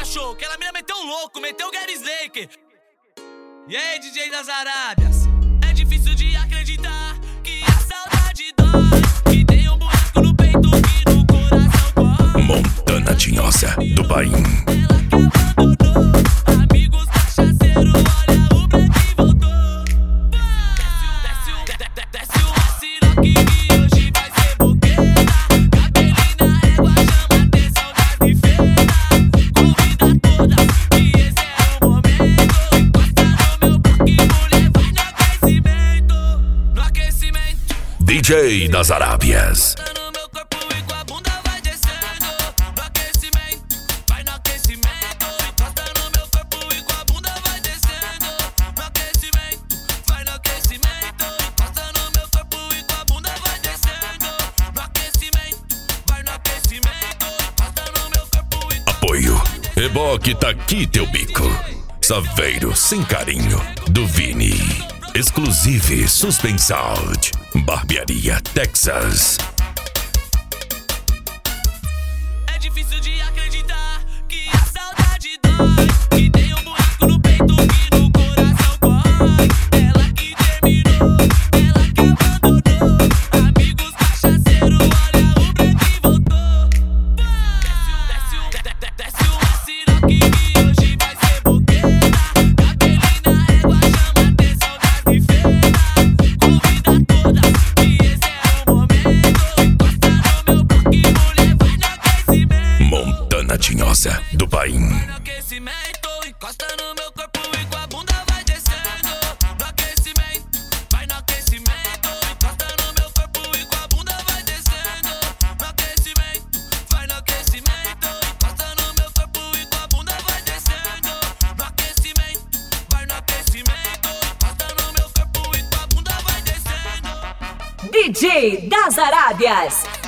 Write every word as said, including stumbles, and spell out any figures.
cachorro. Aquela mina meteu um louco, meteu o Gary Slaker. E aí, D J das Arábias? É difícil de acreditar que a saudade dói, que tem um buraco no peito que no coração corre. Montana Tinhosa, do Paim. Ela que abandonou, amigos cachaceiros, olha o black voltou. Desce o, desce o, desce o maciroque que hoje vai ser boqueira. Cabelinho na régua chama atenção das bifeiras. Convida todas que esse é o momento. Encosta no meu bloco e mulher vai no aquecimento. No aquecimento. D J das Arábias. No meu corpo e com a bunda vai descendo. No aquecimento, vai no aquecimento. Encosta no meu corpo e com a bunda vai descendo. No aquecimento, vai no aquecimento. Encosta no meu corpo e com a bunda vai descendo. No aquecimento, vai no aquecimento. Encosta no meu corpo e com a Apoio. Reboque tá aqui teu bico. Saveiro sem carinho, do Vini. Exclusive Suspensound. Barbearia Texas. É difícil de acreditar que a saudade dói, que tem um buraco no peito que no coração corre. Ela que terminou, ela que abandonou, amigos cachaceiros, olha o black voltou. Desce o, desce o, de- de- desce o maciroque que hoje vai ser boqueira. Cabelinho na régua chama atenção das bifeiras. Convida todas que esse é o momento. Encosta no meu bloco e mulher vai no aquecimento. Montana Tinhosa, do Paim. No aquecimento, encosta no meu corpo e com a bunda vai descendo. No aquecimento, vai no aquecimento. Encosta no meu corpo e com a bunda vai descendo. No aquecimento, vai no aquecimento. Encosta no meu corpo e com a bunda vai descendo. No aquecimento, vai no aquecimento. Encosta no meu corpo e com a bunda vai descendo. D J das Arábias.